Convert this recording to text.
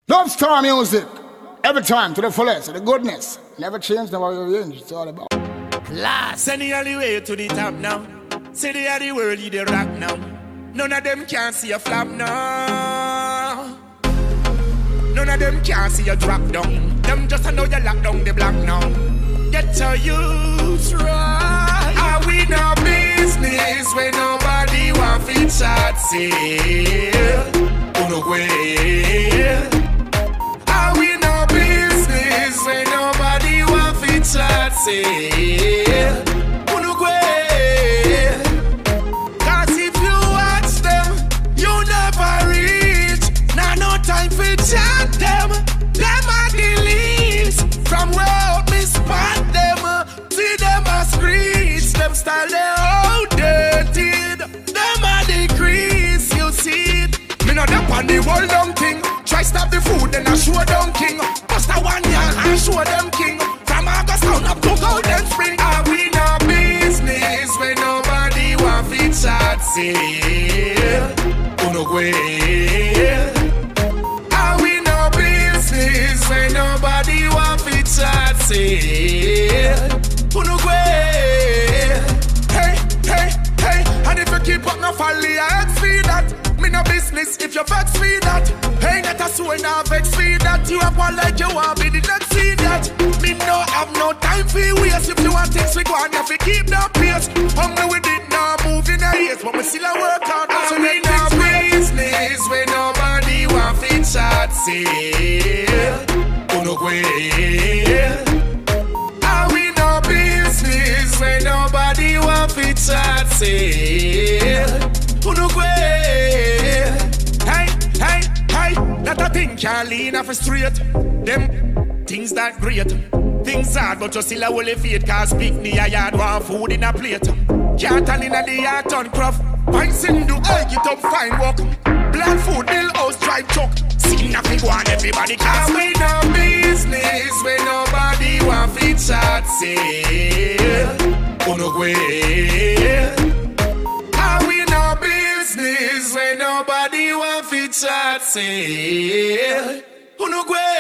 Love Star Music. Every time to the fullest, to the goodness. Never change, never change. It's all about class. Send the alleyway to the top now. Say the other world you the rock now. None of them can see a flop now. None of them can see you drop down. Them just know you lock down the block now. Get your youth right. Are we no business when nobody want fit shot sale? Uruguay. Are we no business when nobody want fit shot sale? Uruguay. Cause if you watch them, you never reach. Now no time for chat them. Them are the leaves. From where out me spot them. See them a screech. Them style they outdated. Them are the crease. You see it. Me not up on the whole dumb thing. Try stop the food then I show them king. Bust a 1 year and show them king. From August town up to Golden Spring. Are we no business when nobody want fit shot sale? Uruguay. Are we no business when nobody want fit shot sale? Uruguay. Hey, hey, hey. And if you keep up no folly, I ask for that. Me no business if you vex me that. Hey, not a soul now vex me that. You have one like you want be the next see that. Me no have no time for waste. If you want things we go on, you have to keep no pace. Hungry with it now, moving the haze. But we still a work out. So we no business when nobody want fit shot sale. Uruguay. Are we no business when nobody want fit shot sale? Uruguay. Hey, hey, hey. That a thing can't lean off a straight. Them things that great. Things hard, but you still a whole faith. Cause picnic a yard want food in a plate. Cattle in a the yard turn craft. Pints in do I get up fine walk. Black food, bill house, drive truck. See nothing go on, everybody cause we no business when nobody want fit shot sale. Uruguay. Are we no business when nobody want fit shot sale? Uruguay.